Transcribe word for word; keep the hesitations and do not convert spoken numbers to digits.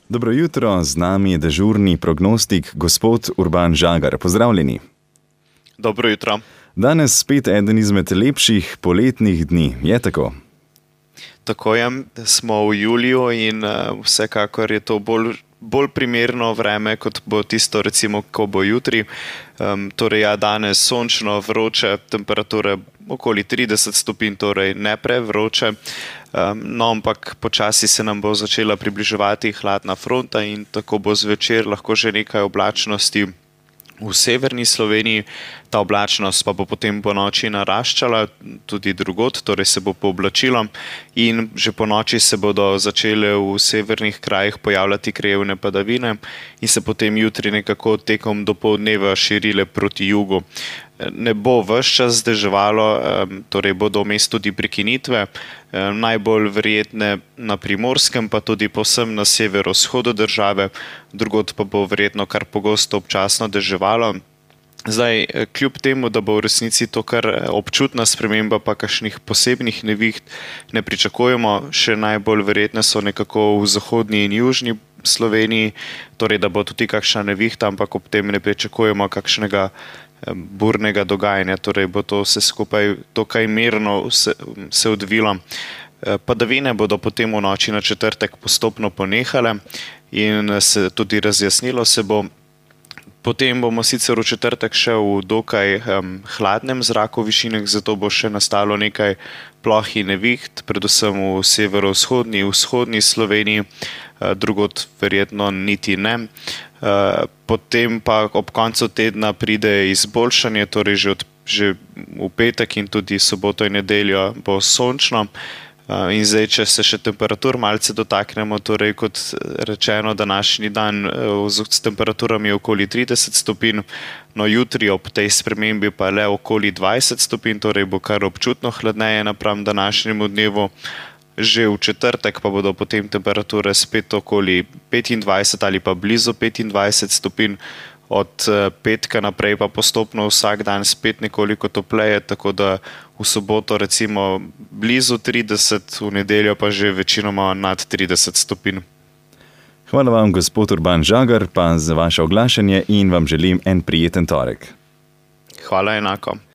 Dobro jutro, z nami je dežurni prognostik gospod Urban Žagar. Pozdravljeni. Dobro jutro. Danes spet eden izmed lepših poletnih dni, je tako? Tako je, smo v juliju in uh, vsekakor je to bolj, bolj primerno vreme, kot bo tisto, recimo, ko bo jutri. Um, torej, ja, danes sončno, vroče, temperature okoli trideset stopinj, torej ne prevroče. Um, no, ampak počasi se nam bo začela približevati hladna fronta in tako bo zvečer lahko že nekaj oblačnosti v severni Sloveniji. Ta oblačnost pa bo potem po noči naraščala tudi drugod, torej se bo pooblačilo in že po noči se bodo začele v severnih krajih pojavljati krajevne padavine in se potem jutri nekako tekom dopoldneva širile proti jugu. Ne bo ves čas deževalo, torej bodo vmes tudi prekinitve, najbolj verjetne na Primorskem, pa tudi povsem na severovzhodu države, drugod pa bo verjetno kar pogosto občasno deževalo. Zdaj, kljub temu, da bo v resnici to kar občutna sprememba, pa kakšnih posebnih neviht ne pričakujemo, še najbolj verjetne so nekako v zahodni in južni Sloveniji, torej da bo tudi kakšna nevihta, ampak ob tem ne pričakujemo kakšnega burnega dogajanja, torej bo to vse skupaj dokaj mirno se, se odvilo. Padavine bodo potem v noči na četrtek postopno ponehale in se tudi razjasnilo se bo. Potem bomo sicer v četrtek še v dokaj um, hladnem zraku v višinah, zato bo še nastalo nekaj ploh in neviht, predvsem v severovzhodni, vzhodni Sloveniji, uh, drugod verjetno niti ne. Uh, potem pa ob koncu tedna pride izboljšanje, torej že, od, že v petek in tudi soboto in nedeljo bo sončno. Uh, in zdaj, če se še temperatur malce dotaknemo, torej kot rečeno, današnji dan uh, s temperaturami okoli trideset stopinj, no jutri ob tej spremembi pa le okoli dvajset stopinj, torej bo kar občutno hladneje napram današnjemu dnevu. Že v četrtek pa bodo potem temperature spet okoli petindvajset ali pa blizu petindvajset stopinj, od petka naprej pa postopno vsak dan spet nekoliko topleje, tako da v soboto recimo blizu trideset, v nedeljo pa že večinoma nad trideset stopinj. Hvala vam, gospod Urban Žagar, pa za vaše oglašanje in vam želim en prijeten torek. Hvala enako.